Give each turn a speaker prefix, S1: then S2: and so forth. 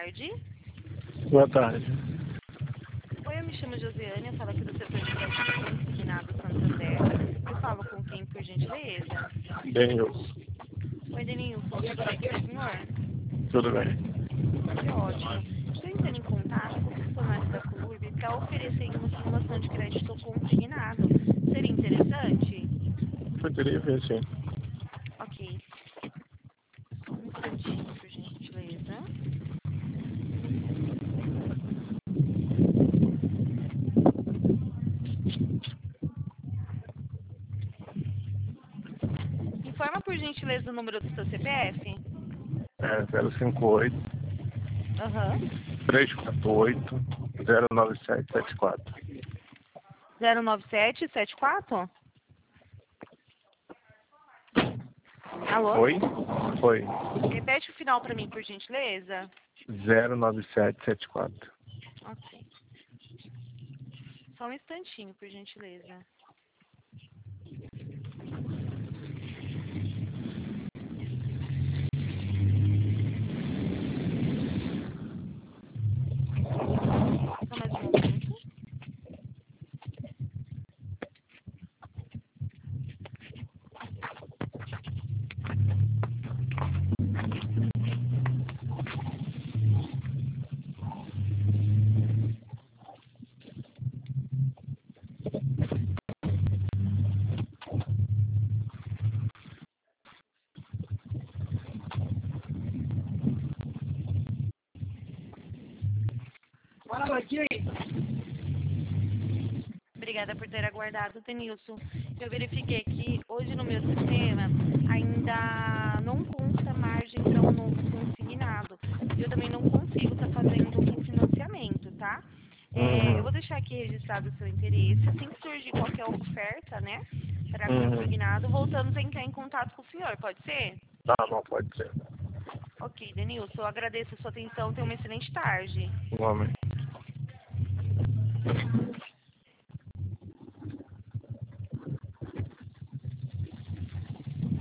S1: tarde.
S2: Boa tarde.
S1: Oi, eu me chamo Josiane, eu falo aqui do setor de crédito consignado Santander. Eu falo com quem, por gentileza?
S2: Denilson.
S1: Oi, Denilson, tudo bem com o senhor?
S2: Tudo bem.
S1: Que ótimo. Estou entrando em contato com funcionários da CLURB para oferecer uma simulação de crédito consignado. Seria interessante?
S2: Poderia ver, sim.
S1: Ok. Só um instantinho, por gentileza. Informa, por gentileza, o número do seu CPF?
S2: É 058
S1: Aham.
S2: 348 09774.
S1: 09774? Alô?
S2: Oi? Oi.
S1: Repete o final para mim, por gentileza.
S2: 09774.
S1: Ok. Só um instantinho, por gentileza. Só mais um momento. Obrigada por ter aguardado, Denilson. Eu verifiquei que hoje no meu sistema ainda não consta margem para um novo consignado. Eu também não consigo estar fazendo um refinanciamento, tá? Eu vou deixar aqui registrado o seu interesse. Assim que surgir qualquer oferta, né, para consignado, voltamos a entrar em contato com o senhor, pode ser?
S2: Tá bom, pode ser.
S1: Ok, Denilson, eu agradeço a sua atenção. Tenha uma excelente tarde.
S2: Um homem.